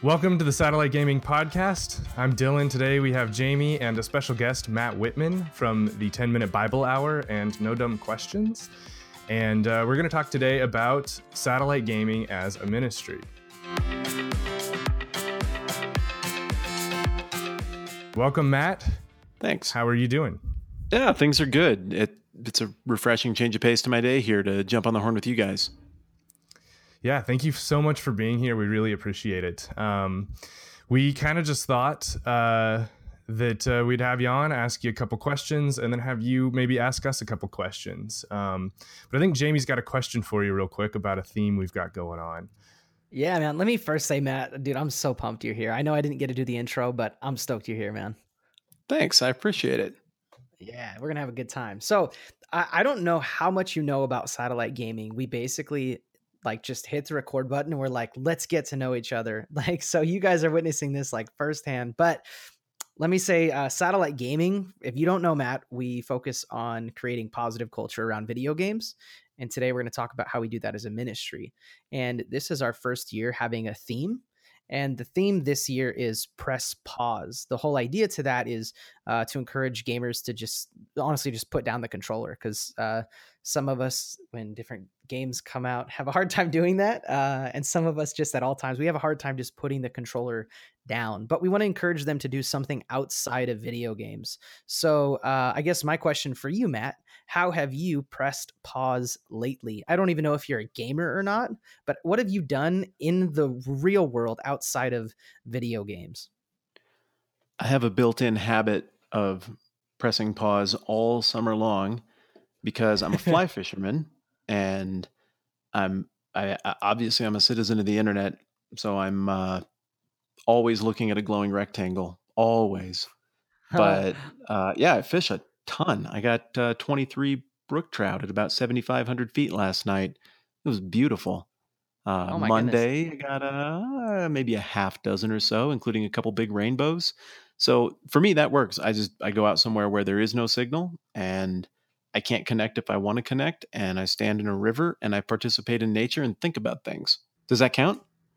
Welcome to the Satellite Gaming Podcast. I'm Dylan. Today we have Jamie and a special guest, Matt Whitman from the 10-Minute Bible Hour and No Dumb Questions. And we're going to talk today about satellite gaming as a ministry. Welcome, Matt. Thanks. How are you doing? Yeah, things are good. It's a refreshing change of pace to my day here to jump on the horn with you guys. Yeah, thank you so much for being here. We really appreciate it. We kind of just thought that we'd have you on, ask you a couple questions, and then have you maybe ask us a couple questions. But I think Jamie's got a question for you real quick about a theme we've got going on. Yeah, man. Let me first say, Matt, dude, I'm so pumped you're here. I know I didn't get to do the intro, but I'm stoked you're here, man. Thanks. I appreciate it. Yeah, we're going to have a good time. So I don't know how much you know about satellite gaming. We basically just hit the record button and we're like, let's get to know each other. So you guys are witnessing this firsthand. But let me say, satellite gaming, if you don't know, Matt, we focus on creating positive culture around video games. And today we're going to talk about how we do that as a ministry. And this is our first year having a theme. And the theme this year is press pause. The whole idea to that is to encourage gamers to just put down the controller, because some of us, when different games come out, have a hard time doing that. And some of us just at all times, we have a hard time just putting the controller down. But we want to encourage them to do something outside of video games. So I guess my question for you, Matt, how have you pressed pause lately? I don't even know if you're a gamer or not, but what have you done in the real world outside of video games? I have a built-in habit of pressing pause all summer long because I'm a fly fisherman, and obviously I'm a citizen of the internet, so I'm always looking at a glowing rectangle, always. But yeah, I fish a ton. I got 23 brook trout at about 7,500 feet last night. It was beautiful. Oh my Monday, goodness. I got maybe a half dozen or so, including a couple big rainbows. So for me, that works. I go out somewhere where there is no signal and I can't connect if I want to connect, and I stand in a river and I participate in nature and think about things. Does that count?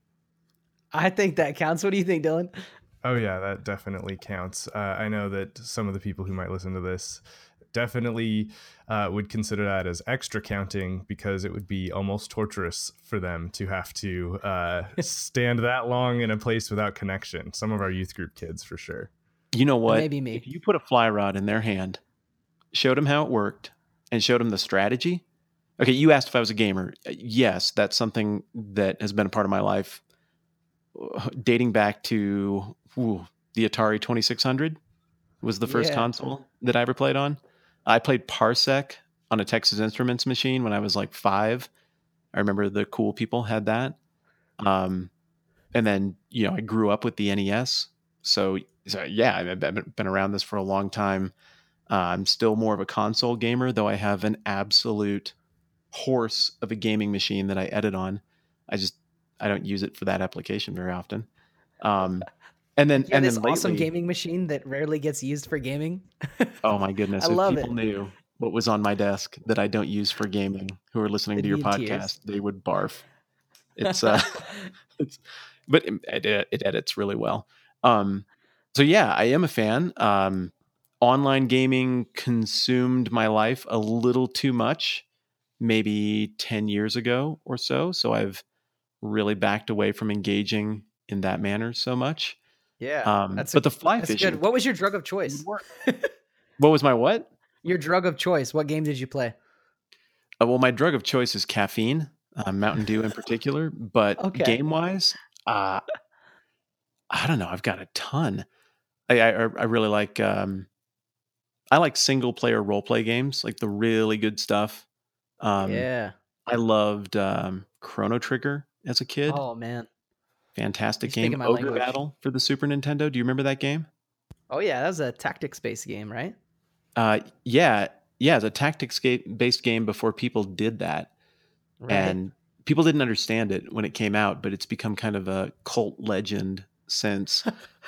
I think that counts. What do you think, Dylan? Oh, yeah, that definitely counts. I know that some of the people who might listen to this definitely would consider that as extra counting, because it would be almost torturous for them to have to stand that long in a place without connection. Some of our youth group kids, for sure. You know what? Maybe me. If you put a fly rod in their hand, showed them how it worked, and showed them the strategy. Okay, you asked if I was a gamer. Yes, that's something that has been a part of my life dating back to the Atari 2600 was the first console that I ever played on. I played Parsec on a Texas Instruments machine when I was like 5. I remember the cool people had that. And then, I grew up with the NES. So yeah, I've been around this for a long time. I'm still more of a console gamer, though I have an absolute horse of a gaming machine that I edit on. I don't use it for that application very often. And then This lately, awesome gaming machine that rarely gets used for gaming. oh my goodness! I If love people it. knew what was on my desk that I don't use for gaming, who are listening to your podcast, they would barf. It's but it edits really well. So yeah, I am a fan. Online gaming consumed my life a little too much, maybe 10 years ago or so. So I've really backed away from engaging in that manner so much. Yeah, But the fly that's fishing good. What was your drug of would choice? work. What was my what? Your drug of choice. What game did you play? Well, my drug of choice is caffeine, Mountain Dew in particular. But Okay. game-wise, I don't know. I've got a ton. I really like. I like single-player role-play games, like the really good stuff. Yeah. I loved Chrono Trigger as a kid. Oh man, Fantastic you're game. speaking my Ogre language. Battle for the Super Nintendo. Do you remember that game? Oh yeah, that was a tactics-based game, right? Yeah. It's a tactics-based game before people did that. Right. And people didn't understand it when it came out, but it's become kind of a cult legend since.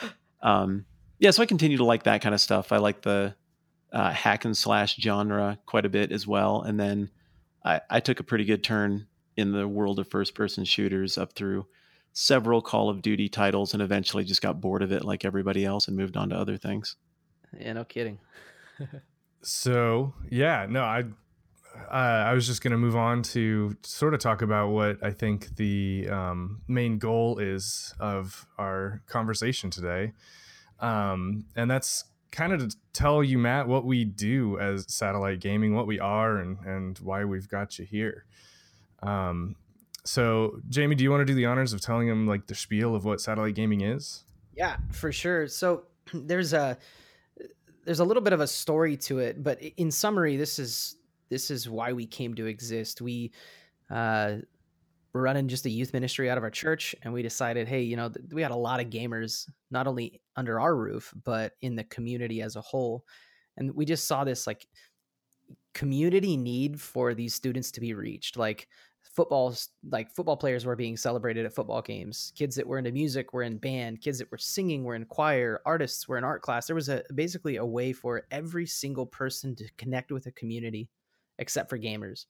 Yeah, so I continue to like that kind of stuff. I like the hack and slash genre quite a bit as well. And then I took a pretty good turn in the world of first-person shooters up through several Call of Duty titles and eventually just got bored of it like everybody else and moved on to other things. Yeah, no kidding. So yeah, no, I was just going to move on to sort of talk about what I think the main goal is of our conversation today. And that's kind of to tell you, Matt, what we do as Satellite Gaming, what we are, and why we've got you here. So Jamie, do you want to do the honors of telling him like the spiel of what Satellite Gaming is? Yeah, for sure. So there's a little bit of a story to it, but in summary, this is why we came to exist. We were running just a youth ministry out of our church, and we decided, hey, we had a lot of gamers, not only under our roof, but in the community as a whole. And we just saw this like community need for these students to be reached. Like football players were being celebrated at football games. Kids that were into music were in band. Kids that were singing were in choir. Artists were in art class. There was basically a way for every single person to connect with a community, except for gamers.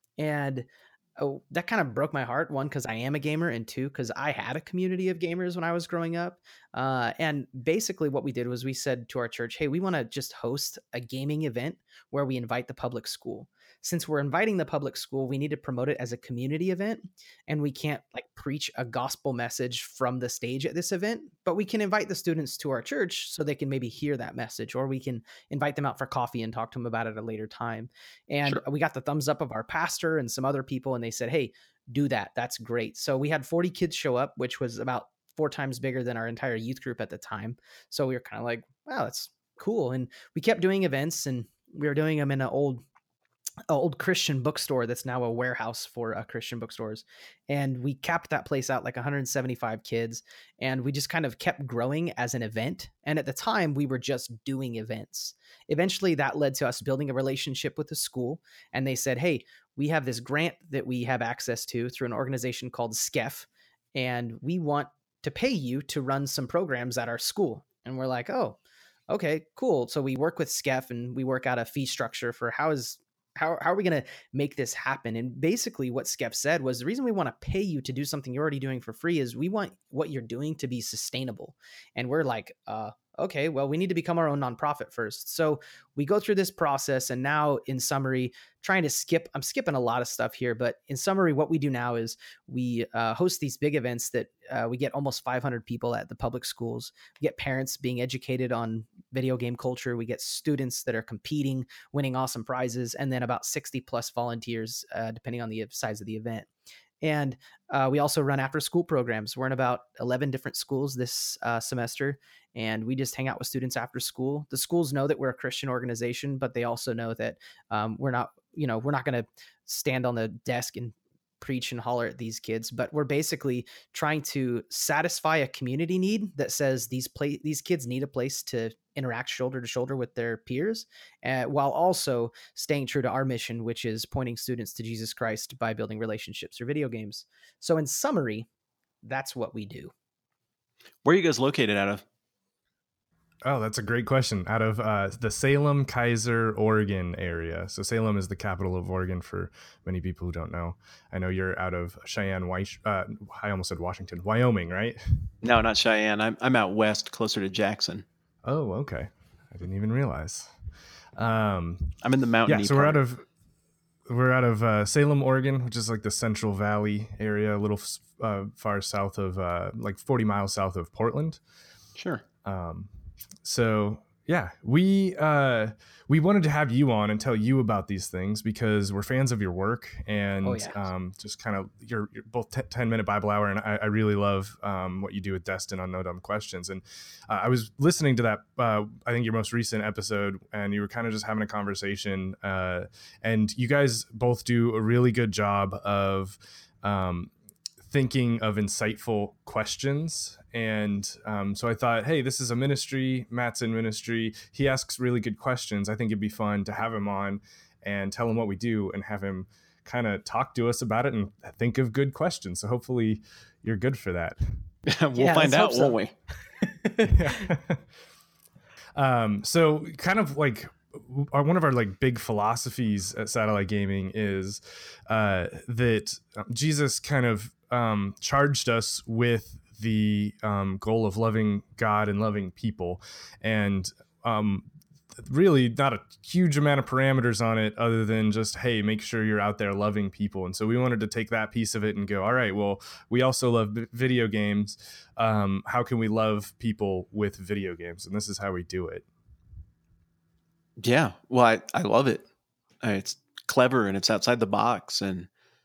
And that kind of broke my heart. One, because I am a gamer, and two, because I had a community of gamers when I was growing up. And basically what we did was we said to our church, hey, we want to just host a gaming event where we invite the public school. Since we're inviting the public school, we need to promote it as a community event, and we can't like preach a gospel message from the stage at this event, but we can invite the students to our church so they can maybe hear that message, or we can invite them out for coffee and talk to them about it at a later time. And Sure. we got the thumbs up of our pastor and some other people, and they said, hey, do that. That's great. So we had 40 kids show up, which was about 4 times bigger than our entire youth group at the time. So we were kind of like, wow, that's cool. And we kept doing events, and we were doing them in an old Christian bookstore that's now a warehouse for Christian bookstores. And we capped that place out like 175 kids. And we just kind of kept growing as an event. And at the time, we were just doing events. Eventually, that led to us building a relationship with the school. And they said, hey, we have this grant that we have access to through an organization called SCEF. And we want to pay you to run some programs at our school. And we're like, oh, okay, cool. So we work with SCEF, and we work out a fee structure for how are we going to make this happen? And basically what SCEF said was, the reason we want to pay you to do something you're already doing for free is we want what you're doing to be sustainable. And we're like, okay, well, we need to become our own nonprofit first. So we go through this process, and now in summary, I'm skipping a lot of stuff here, but in summary, what we do now is we host these big events that we get almost 500 people at the public schools. We get parents being educated on video game culture. We get students that are competing, winning awesome prizes, and then about 60 plus volunteers, depending on the size of the event. And we also run after school programs. We're in about 11 different schools this semester, and we just hang out with students after school. The schools know that we're a Christian organization, but they also know that we're not going to stand on the desk and preach and holler at these kids, but we're basically trying to satisfy a community need that says these kids need a place to interact shoulder to shoulder with their peers, while also staying true to our mission, which is pointing students to Jesus Christ by building relationships through video games. So in summary, that's what we do. Where are you guys located out of? Oh, that's a great question. Out of the Salem, Kaiser, Oregon area. So Salem is the capital of Oregon for many people who don't know. I know you're out of Cheyenne, I almost said Washington, Wyoming, right? No, not Cheyenne. I'm out west, closer to Jackson. Oh, okay. I didn't even realize. I'm in the mountain. Yeah, so we're out of Salem, Oregon, which is like the Central Valley area, a little far south of like 40 miles south of Portland. Sure. So yeah, we wanted to have you on and tell you about these things because we're fans of your work and just kind of your both 10-minute Bible hour, and I really love what you do with Destin on No Dumb Questions. And I was listening to that I think your most recent episode, and you were kind of just having a conversation, and you guys both do a really good job of thinking of insightful questions. And so I thought, hey, this is a ministry. Matt's in ministry. He asks really good questions. I think it'd be fun to have him on and tell him what we do and have him kind of talk to us about it and think of good questions. So hopefully you're good for that. We'll find out, won't we? So kind of like one of our like big philosophies at Satellite Gaming is that Jesus kind of charged us with the goal of loving God and loving people, and really not a huge amount of parameters on it other than just, hey, make sure you're out there loving people. And so we wanted to take that piece of it and go, all right, well, we also love video games. How can we love people with video games? And this is how we do it. Yeah. Well, I love it. It's clever and it's outside the box. And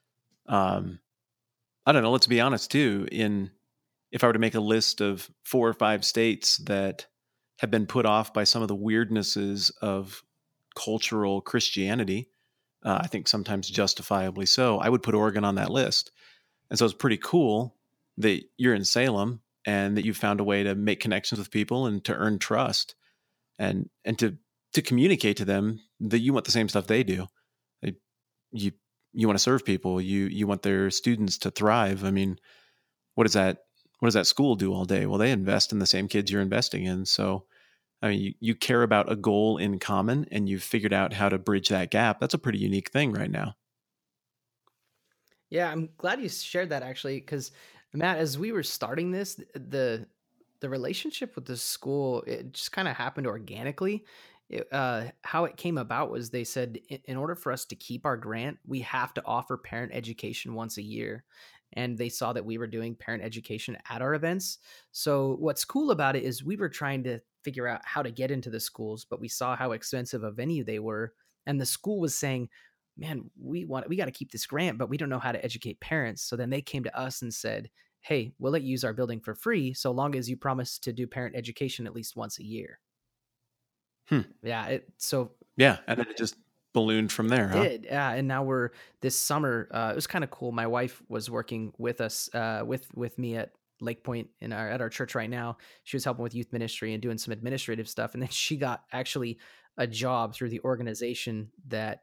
I don't know, let's be honest too. If I were to make a list of 4 or 5 states that have been put off by some of the weirdnesses of cultural Christianity, I think sometimes justifiably so, I would put Oregon on that list. And so it's pretty cool that you're in Salem and that you've found a way to make connections with people and to earn trust and to communicate to them that you want the same stuff they do. You want to serve people. You want their students to thrive. I mean, what does that school do all day? Well, they invest in the same kids you're investing in. So, I mean, you care about a goal in common and you've figured out how to bridge that gap. That's a pretty unique thing right now. Yeah, I'm glad you shared that actually, because Matt, as we were starting this, the relationship with the school, it just kind of happened organically. How it came about was they said in order for us to keep our grant, we have to offer parent education once a year. And they saw that we were doing parent education at our events. So what's cool about it is we were trying to figure out how to get into the schools, but we saw how expensive a venue they were. And the school was saying, man, we got to keep this grant, but we don't know how to educate parents. So then they came to us and said, hey, we'll let you use our building for free so long as you promise to do parent education at least once a year. Yeah. Yeah. And then it just ballooned from there. Did. Yeah. And now we're this summer. It was kind of cool. My wife was working with us, with me at Lake Point at our church right now. She was helping with youth ministry and doing some administrative stuff. And then she got actually a job through the organization that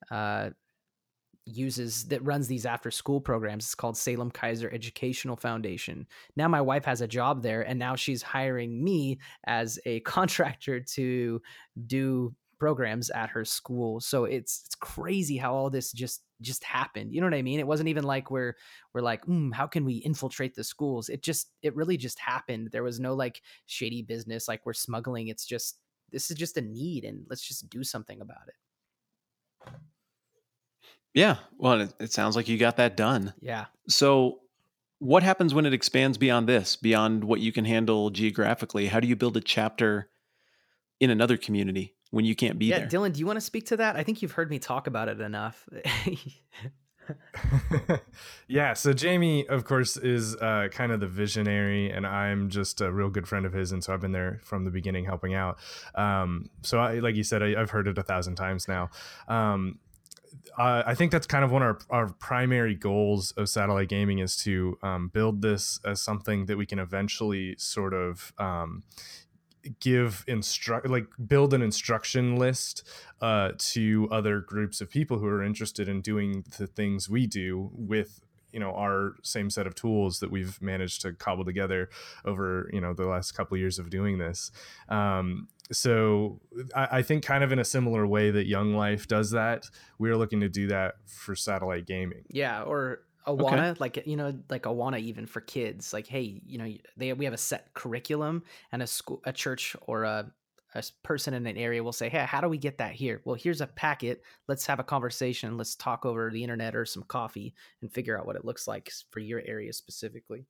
runs these after school programs. It's called Salem Kaiser Educational Foundation. Now my wife has a job there, and now she's hiring me as a contractor to do programs at her school. So it's crazy how all this just happened. You know what I mean? It wasn't even like we're like, how can we infiltrate the schools? It really just happened. There was no like shady business like we're smuggling. This is just a need, and let's just do something about it. Yeah. Well, it sounds like you got that done. Yeah. So what happens when it expands beyond this, beyond what you can handle geographically? How do you build a chapter in another community when you can't be there? Yeah, Dylan, do you want to speak to that? I think you've heard me talk about it enough. Yeah, so Jamie, of course, is kind of the visionary, and I'm just a real good friend of his, and so I've been there from the beginning helping out. So like you said, I've heard it 1,000 times now. I think that's kind of one of our primary goals of satellite gaming is to build this as something that we can eventually sort of build an instruction list to other groups of people who are interested in doing the things we do with our same set of tools that we've managed to cobble together over the last couple of years of doing this. So I think kind of in a similar way that Young Life does that, we're looking to do that for satellite gaming. Yeah, or Awana, okay. like Awana even for kids. Like, hey, we have a set curriculum, and a church or a person in an area will say, hey, how do we get that here? Well, here's a packet. Let's have a conversation. Let's talk over the internet or some coffee and figure out what it looks like for your area specifically.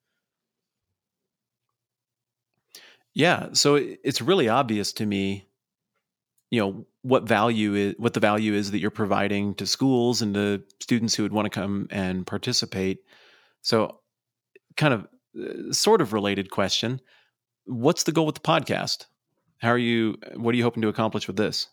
Yeah. So it's really obvious to me, what the value is that you're providing to schools and to students who would want to come and participate. So kind of sort of related question. What's the goal with the podcast? What are you hoping to accomplish with this?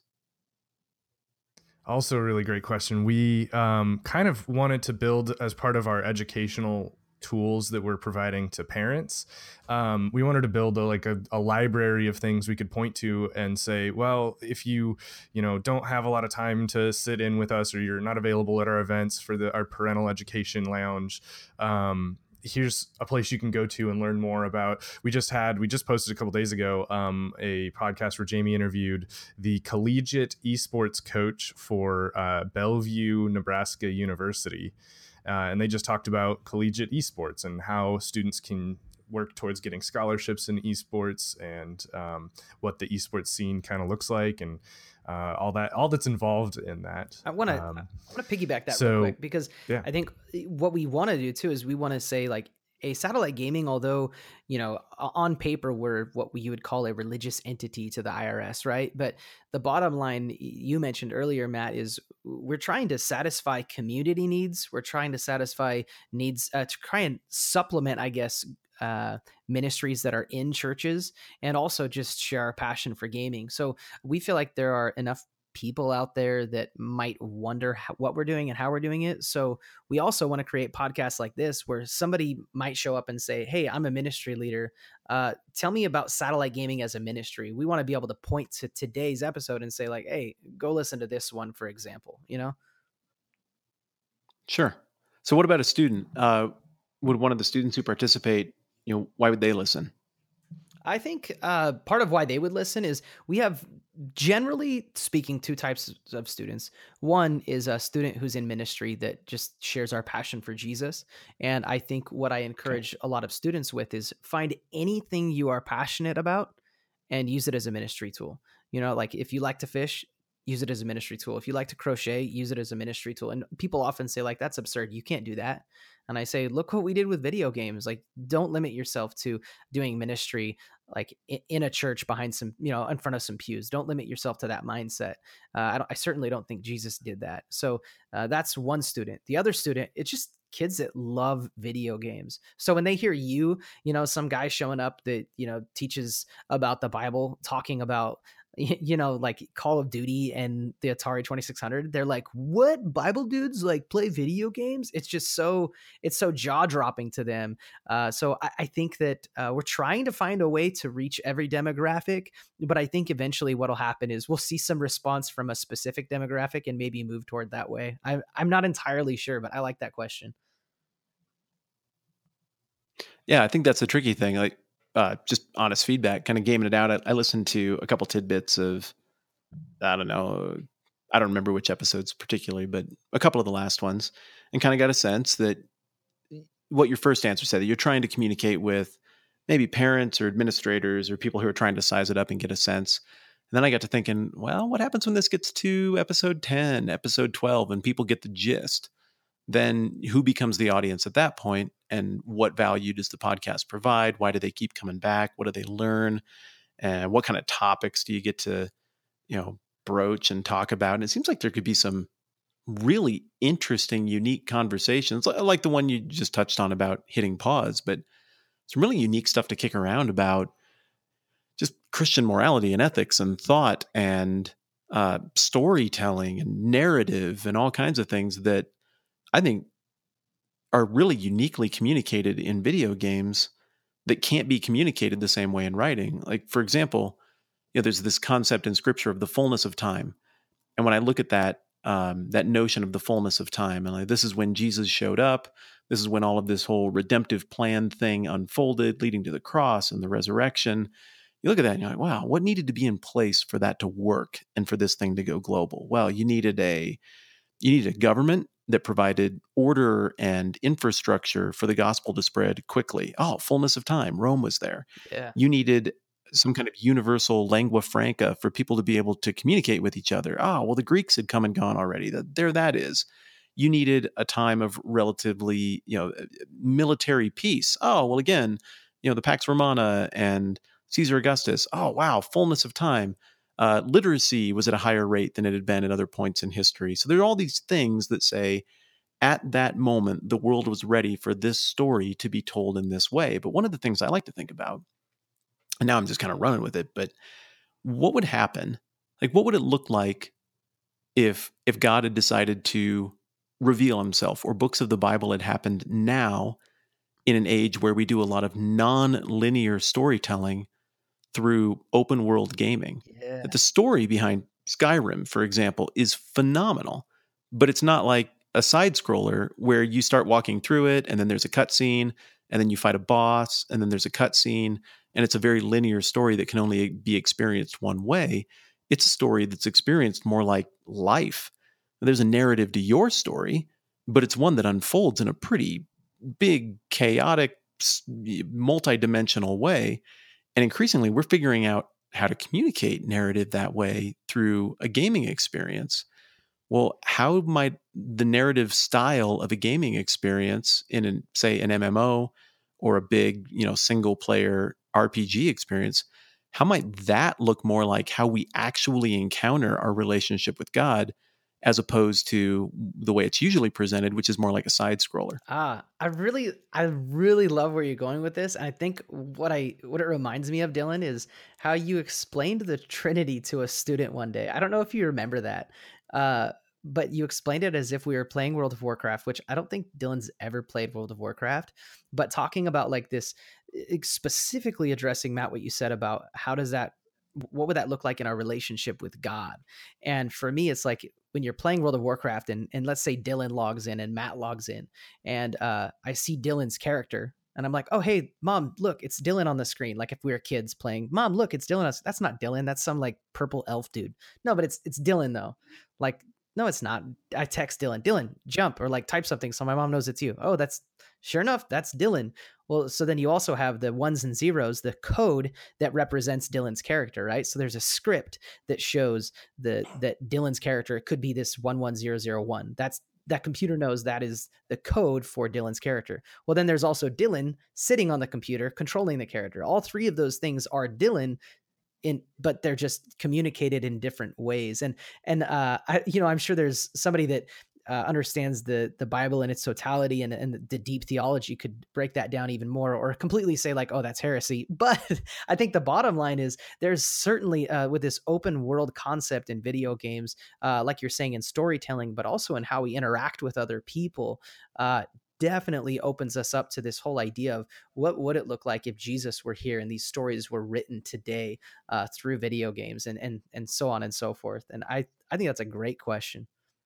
Also a really great question. We kind of wanted to build as part of our educational tools that we're providing to parents. We wanted to build a library of things we could point to and say, well, if you don't have a lot of time to sit in with us, or you're not available at our events for our parental education lounge, here's a place you can go to and learn more about. We just posted a couple days ago a podcast where Jamie interviewed the collegiate esports coach for Bellevue, Nebraska University. and they just talked about collegiate esports and how students can work towards getting scholarships in esports, and what the esports scene kind of looks like, and all that's involved in that. I want to piggyback that real quick, because yeah. I think what we want to do too is we want to say, like, a satellite gaming, although, on paper we're what you would call a religious entity to the IRS, right? But the bottom line you mentioned earlier, Matt, is we're trying to satisfy community needs. We're trying to satisfy needs to try and supplement, I guess, ministries that are in churches, and also just share our passion for gaming. So we feel like there are enough people out there that might wonder what we're doing and how we're doing it. So we also want to create podcasts like this where somebody might show up and say, hey, I'm a ministry leader. Tell me about satellite gaming as a ministry. We want to be able to point to today's episode and say, like, hey, go listen to this one, for example, Sure. So what about a student? Would one of the students who participate, why would they listen? I think part of why they would listen is we have, generally speaking, two types of students. One is a student who's in ministry that just shares our passion for Jesus. And I think what I encourage a lot of students with is find anything you are passionate about and use it as a ministry tool. Like if you like to fish, use it as a ministry tool. If you like to crochet, use it as a ministry tool. And people often say, like, that's absurd. You can't do that. And I say, look what we did with video games. Like, don't limit yourself to doing ministry like in a church behind some, in front of some pews. Don't limit yourself to that mindset. I certainly don't think Jesus did that. So that's one student. The other student, it's just kids that love video games. So when they hear some guy showing up that, teaches about the Bible, talking about, like Call of Duty and the Atari 2600, they're like, what? Bible dudes like play video games? It's so jaw dropping to them. So I think that we're trying to find a way to reach every demographic, but I think eventually what'll happen is we'll see some response from a specific demographic and maybe move toward that way. I'm not entirely sure, but I like that question. Yeah, I think that's the tricky thing. Like, just honest feedback, kind of gaming it out. I listened to a couple tidbits of, I don't remember which episodes particularly, but a couple of the last ones, and kind of got a sense that what your first answer said, that you're trying to communicate with maybe parents or administrators or people who are trying to size it up and get a sense. And then I got to thinking, well, what happens when this gets to episode 10, episode 12, and people get the gist? Then who becomes the audience at that point, and what value does the podcast provide? Why do they keep coming back? What do they learn? And what kind of topics do you get to, broach and talk about? And it seems like there could be some really interesting, unique conversations, like the one you just touched on about hitting pause, but some really unique stuff to kick around about just Christian morality and ethics and thought and storytelling and narrative and all kinds of things that I think are really uniquely communicated in video games that can't be communicated the same way in writing. Like, for example, there's this concept in scripture of the fullness of time. And when I look at that, that notion of the fullness of time, and like, this is when Jesus showed up, this is when all of this whole redemptive plan thing unfolded, leading to the cross and the resurrection. You look at that and you're like, wow, what needed to be in place for that to work and for this thing to go global? Well, you needed a government that provided order and infrastructure for the gospel to spread quickly. Oh, fullness of time. Rome was there. Yeah. You needed some kind of universal lingua franca for people to be able to communicate with each other. Oh, well, the Greeks had come and gone already. There that is. You needed a time of relatively, military peace. Oh, well, again, the Pax Romana and Caesar Augustus. Oh, wow, fullness of time. Literacy was at a higher rate than it had been at other points in history. So there are all these things that say, at that moment, the world was ready for this story to be told in this way. But one of the things I like to think about, and now I'm just kind of running with it, but what would happen? Like, what would it look like if God had decided to reveal himself, or books of the Bible had happened now in an age where we do a lot of non-linear storytelling through open world gaming? Yeah. That the story behind Skyrim, for example, is phenomenal, but it's not like a side scroller where you start walking through it and then there's a cutscene and then you fight a boss and then there's a cutscene, and it's a very linear story that can only be experienced one way. It's a story that's experienced more like life. There's a narrative to your story, but it's one that unfolds in a pretty big, chaotic, multi-dimensional way. And increasingly, we're figuring out how to communicate narrative that way through a gaming experience. Well, how might the narrative style of a gaming experience in, say, an MMO or a big, single player RPG experience, how might that look more like how we actually encounter our relationship with God, as opposed to the way it's usually presented, which is more like a side scroller? I really love where you're going with this. I think what it reminds me of, Dylan, is how you explained the Trinity to a student one day. I don't know if you remember that, but you explained it as if we were playing World of Warcraft, which I don't think Dylan's ever played World of Warcraft, but talking about like this, specifically addressing, Matt, what you said about what would that look like in our relationship with God? And for me, it's like when you're playing World of Warcraft and let's say Dylan logs in and Matt logs in, and I see Dylan's character and I'm like, oh, hey, Mom, look, it's Dylan on the screen. Like if we were kids playing, Mom, look, it's Dylan. That's not Dylan. That's some like purple elf dude. No, but it's Dylan though. Like, no, it's not. I text Dylan, jump, or like type something so my mom knows it's you. Oh, that's sure enough, that's Dylan. Well, so then you also have the ones and zeros, the code that represents Dylan's character, right? So there's a script that shows that Dylan's character could be this 11001. That computer knows that is the code for Dylan's character. Well, then there's also Dylan sitting on the computer controlling the character. All three of those things are Dylan, but they're just communicated in different ways. And I'm sure there's somebody that understands the Bible in its totality and the deep theology could break that down even more, or completely say like, oh, that's heresy. But I think the bottom line is there's certainly with this open world concept in video games, like you're saying, in storytelling, but also in how we interact with other people, definitely opens us up to this whole idea of what would it look like if Jesus were here and these stories were written today through video games and so on and so forth. And I think that's a great question.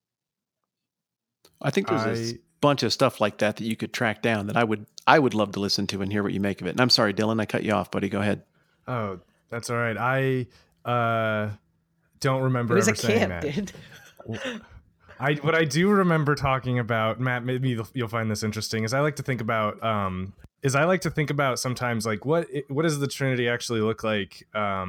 I think there's a bunch of stuff like that you could track down that I would love to listen to and hear what you make of it. And I'm sorry, Dylan, I cut you off, buddy. Go ahead. Oh, that's all right. I don't remember ever saying that. Dude. What I do remember talking about, Matt, maybe you'll find this interesting, is I like to think about sometimes like what does the Trinity actually look like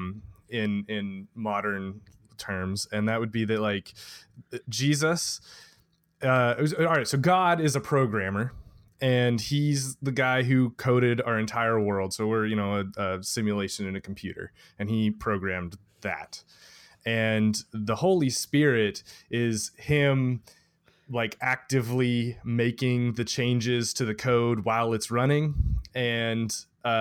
in modern terms, and that would be that like Jesus. All right, so God is a programmer, and he's the guy who coded our entire world. So we're a simulation in a computer, and he programmed that. And the Holy Spirit is him like actively making the changes to the code while it's running. And,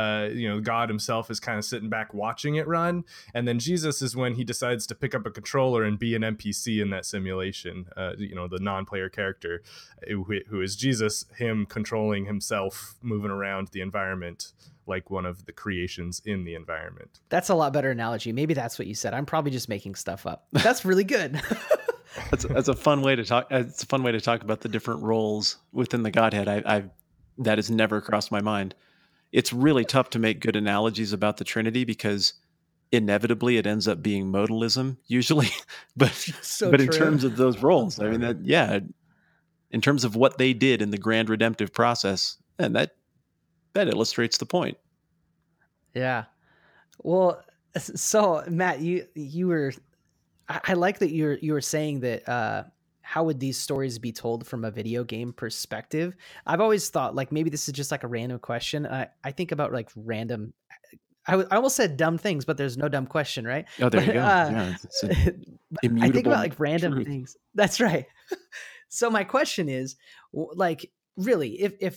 God himself is kind of sitting back watching it run. And then Jesus is when he decides to pick up a controller and be an NPC in that simulation, the non-player character who is Jesus, him controlling himself, moving around the environment like one of the creations in the environment. That's a lot better analogy. Maybe that's what you said. I'm probably just making stuff up. That's really good. That's a fun way to talk. It's a fun way to talk about the different roles within the Godhead. That has never crossed my mind. It's really tough to make good analogies about the Trinity because inevitably it ends up being modalism usually. But in terms of those roles, I mean, in terms of what they did in the grand redemptive process, and that illustrates the point. Yeah. Well, so Matt, you were, I like that you were saying that, how would these stories be told from a video game perspective? I've always thought like, maybe this is just like a random question. I think about like random, I almost said dumb things, but there's no dumb question, right? Oh, there you go. Yeah, I think about like random things. That's right. So my question is like, really,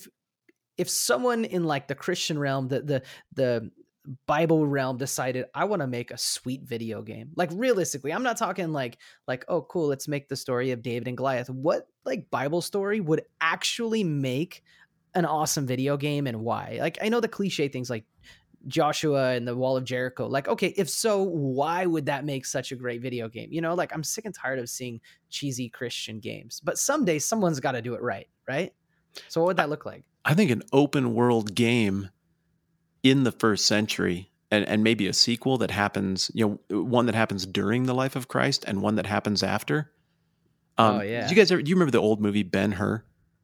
if someone in like the Christian realm, the Bible realm decided I want to make a sweet video game, like realistically, I'm not talking like, oh, cool, let's make the story of David and Goliath. What like Bible story would actually make an awesome video game, and why? Like, I know the cliche things like Joshua and the Wall of Jericho. Like, okay, if so, why would that make such a great video game? Like I'm sick and tired of seeing cheesy Christian games, but someday someone's got to do it right? So what would that look like? I think an open world game in the first century, and maybe a sequel that happens, one that happens during the life of Christ and one that happens after. Oh yeah. Do you remember the old movie Ben-Hur?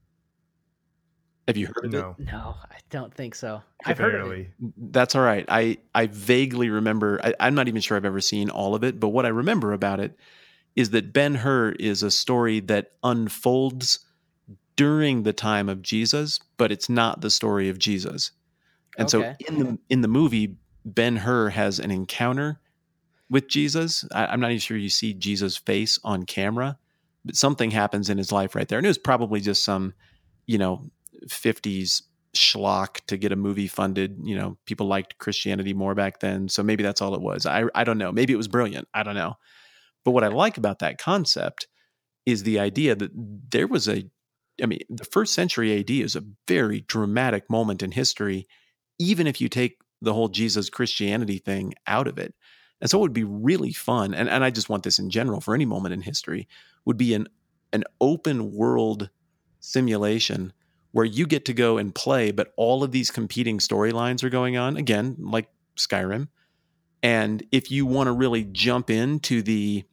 Have you heard of it? No, No, I don't think so. I've heard of it. barely. That's all right. I vaguely remember. I'm not even sure I've ever seen all of it, but what I remember about it is that Ben Hur is a story that unfolds during the time of Jesus, but it's not the story of Jesus. And so Okay. in the movie, Ben Hur has an encounter with Jesus. I'm not even sure you see Jesus' face on camera, but something happens in his life right there. And it was probably just some, you know, 50s schlock to get a movie funded. You know, people liked Christianity more back then. So maybe that's all it was. I don't know. Maybe it was brilliant. I don't know. But what I like about that concept is the idea that there was the first century AD is a very dramatic moment in history, even if you take the whole Jesus Christianity thing out of it. And so it would be really fun, and I just want this in general for any moment in history, would be an open world simulation where you get to go and play, but all of these competing storylines are going on, again, like Skyrim. And if you want to really jump into the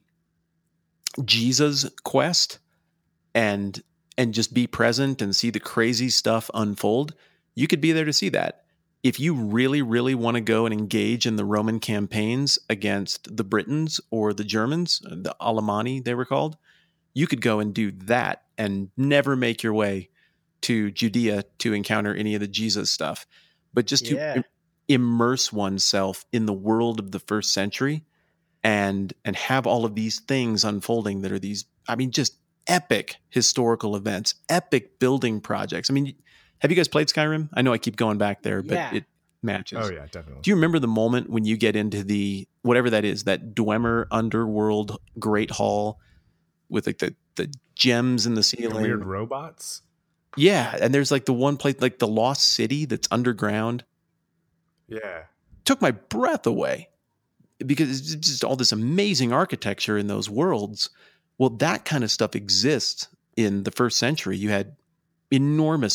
Jesus quest and just be present and see the crazy stuff unfold, you could be there to see that. If you really, really want to go and engage in the Roman campaigns against the Britons or the Germans, the Alemanni they were called, you could go and do that and never make your way to Judea to encounter any of the Jesus stuff. But just to Yeah. immerse oneself in the world of the first century and have all of these things unfolding that are these, I mean, just epic historical events, epic building projects. I mean, have you guys played Skyrim? I know I keep going back there, but Yeah. it matches. Oh yeah, definitely. Do you remember the moment when you get into the whatever that is, that Dwemer underworld great hall with like the gems in the The ceiling? weird robots. Yeah, and there's like the one place, like the lost city that's underground. Yeah. Took my breath away because it's just all this amazing architecture in those worlds. Well, that kind of stuff exists in the first century. You had enormous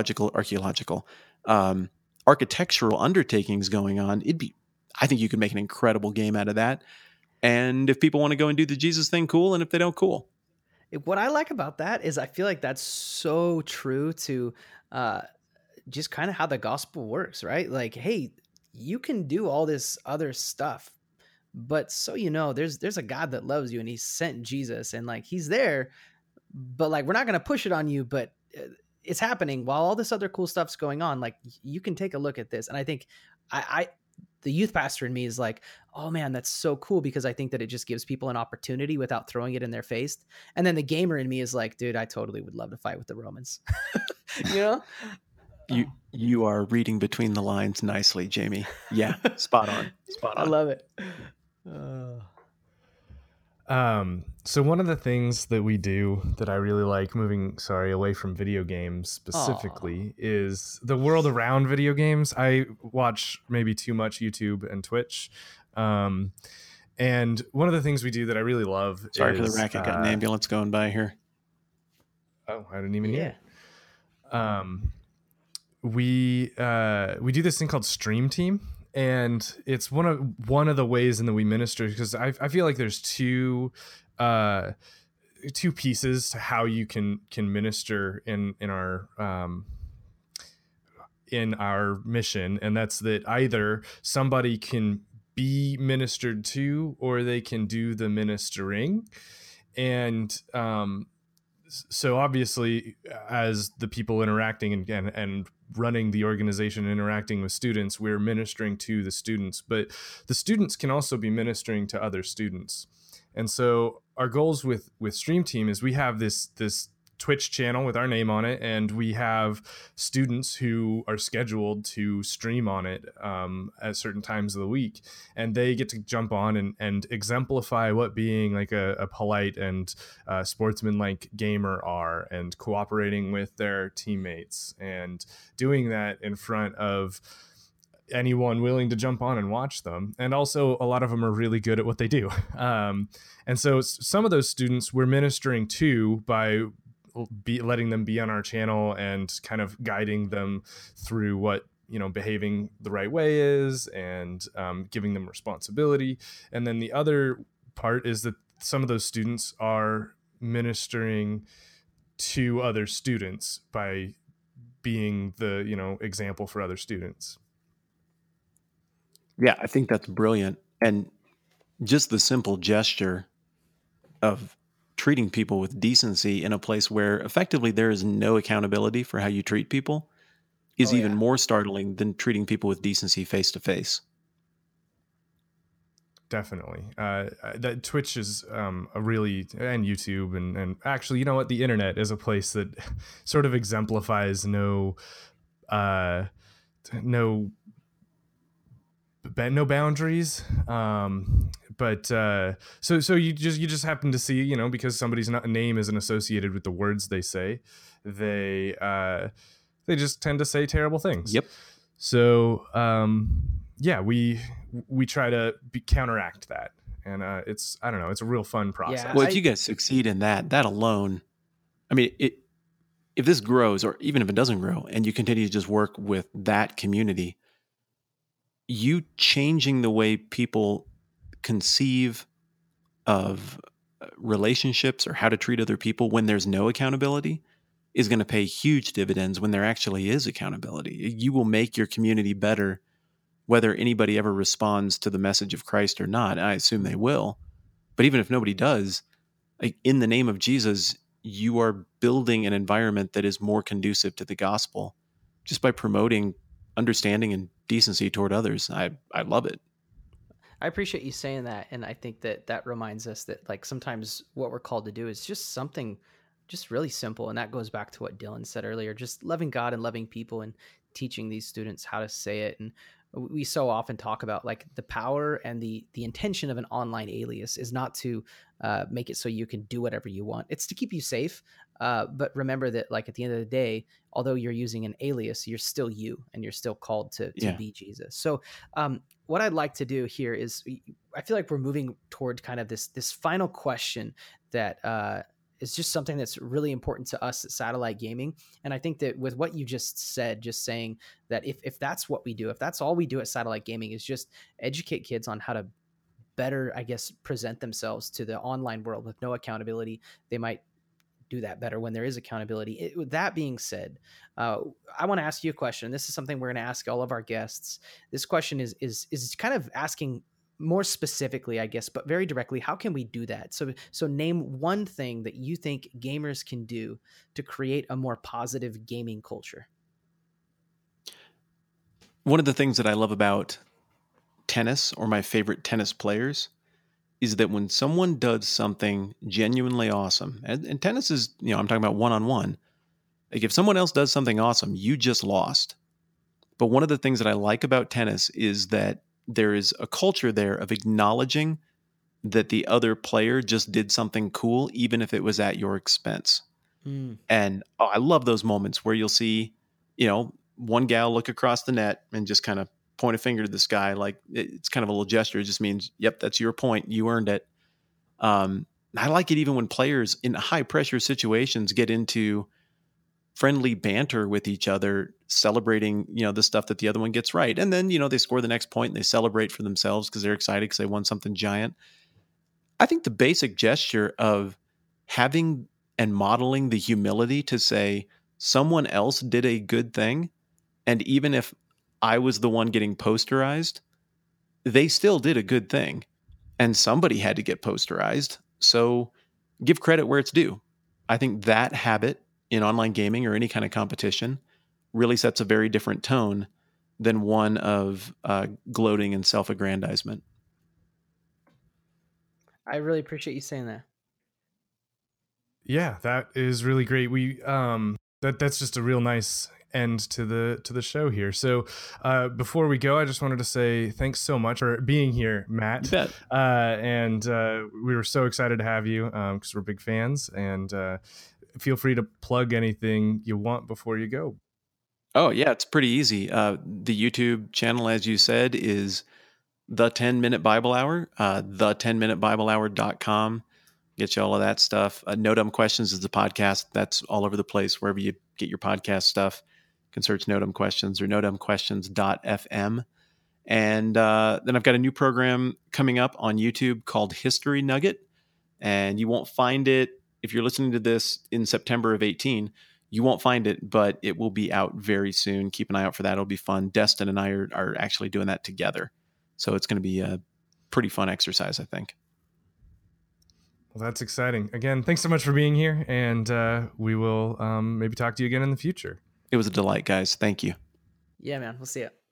um, architectural undertakings going on. I think you could make an incredible game out of that. And if people want to go and do the Jesus thing, cool. And if they don't, cool. What I like about that is I feel like that's so true to uh, just kind of how the gospel works, right? Like, hey, you can do all this other stuff, but so you know, there's a God that loves you and he sent Jesus and like he's there, but like we're not gonna push it on you, but it's happening while all this other cool stuff's going on. Like you can take a look at this, and I think I the youth pastor in me is like, oh man, that's so cool because I think that it just gives people an opportunity without throwing it in their face. And then the gamer in me is like, dude, I totally would love to fight with the Romans. you know? You are reading between the lines nicely, Jamie. Yeah, spot on. Spot I on. love it. So one of the things that we do that I really like moving, away from video games specifically is the world around video games. I watch maybe too much YouTube and Twitch. And one of the things we do that I really love Sorry is... for the racket. Got an ambulance going by here. Oh, I didn't even hear it. We do this thing called Stream Team. And it's one of the ways in that we minister, because I feel like there's two pieces to how you can minister in our mission, and that's that either somebody can be ministered to or they can do the ministering. And so obviously, as the people interacting and running the organization, interacting with students, we're ministering to the students, but the students can also be ministering to other students. And so our goals with Stream Team is we have this Twitch channel with our name on it, and we have students who are scheduled to stream on it at certain times of the week, and they get to jump on and exemplify what being like a polite and sportsman-like gamer are, and cooperating with their teammates and doing that in front of anyone willing to jump on and watch them. And also a lot of them are really good at what they do. And so some of those students we're ministering to by letting them be on our channel and kind of guiding them through what behaving the right way is, and giving them responsibility. And then the other part is that some of those students are ministering to other students by being the, example for other students. Yeah, I think that's brilliant. And just the simple gesture of treating people with decency in a place where effectively there is no accountability for how you treat people is Oh even yeah. more startling than treating people with decency face to face. Definitely. That Twitch is a really, and YouTube, and actually, you know what, the internet is a place that sort of exemplifies no no boundaries. But so you just happen to see, because somebody's name isn't associated with the words they say, they just tend to say terrible things. Yep. So yeah, we try to counteract that, and it's, I don't know, it's a real fun process. Yeah, Well, if you guys succeed in that alone, I mean, if this grows, or even if it doesn't grow, and you continue to just work with that community, you changing the way people conceive of relationships or how to treat other people when there's no accountability is going to pay huge dividends when there actually is accountability. You will make your community better whether anybody ever responds to the message of Christ or not. I assume they will. But even if nobody does, like, in the name of Jesus, you are building an environment that is more conducive to the gospel just by promoting understanding and decency toward others. I love it. I appreciate you saying that, and I think that reminds us that like sometimes what we're called to do is just something just really simple, and that goes back to what Dylan said earlier, just loving God and loving people and teaching these students how to say it. And we so often talk about like the power and the intention of an online alias is not to make it so you can do whatever you want. It's to keep you safe. But remember that like at the end of the day, although you're using an alias, you're still you, and you're still called to Yeah. be Jesus. So what I'd like to do here is, I feel like we're moving toward kind of this final question that is just something that's really important to us at Satellite Gaming. And I think that with what you just said, just saying that if that's what we do, if that's all we do at Satellite Gaming is just educate kids on how to better, I guess, present themselves to the online world with no accountability, they might do that better when there is accountability. With that being said, I want to ask you a question. This is something we're going to ask all of our guests. This question is kind of asking more specifically, I guess, but very directly, how can we do that? So name one thing that you think gamers can do to create a more positive gaming culture. One of the things that I love about tennis, or my favorite tennis players, is that when someone does something genuinely awesome, and tennis is, I'm talking about one-on-one, like if someone else does something awesome, you just lost. But one of the things that I like about tennis is that there is a culture there of acknowledging that the other player just did something cool, even if it was at your expense. And I love those moments where you'll see, one gal look across the net and just kind of point a finger to the sky. Like, it's kind of a little gesture. It just means, yep, that's your point. You earned it. I like it even when players in high pressure situations get into friendly banter with each other, celebrating, the stuff that the other one gets right. And then, they score the next point and they celebrate for themselves because they're excited because they won something giant. I think the basic gesture of having and modeling the humility to say someone else did a good thing, and even if I was the one getting posterized, they still did a good thing, and somebody had to get posterized. So give credit where it's due. I think that habit in online gaming or any kind of competition really sets a very different tone than one of gloating and self-aggrandizement. I really appreciate you saying that. Yeah, that is really great. We that's just a real nice end to the show here. So before we go, I just wanted to say thanks so much for being here, Matt. You bet. And we were so excited to have you because we're big fans. And feel free to plug anything you want before you go. Oh yeah, it's pretty easy. The YouTube channel, as you said, is the 10-Minute Bible Hour, the10minutebiblehour.com. Get you all of that stuff. No Dumb Questions is the podcast. That's all over the place, wherever you get your podcast stuff. You can search No Dumb Questions or nodumbquestions.fm. And then I've got a new program coming up on YouTube called History Nugget. And you won't find it, if you're listening to this in September of 18, You won't find it, but it will be out very soon. Keep an eye out for that. It'll be fun. Destin and I are actually doing that together. So it's going to be a pretty fun exercise, I think. Well, that's exciting. Again, thanks so much for being here, and we will maybe talk to you again in the future. It was a delight, guys. Thank you. Yeah, man. We'll see you.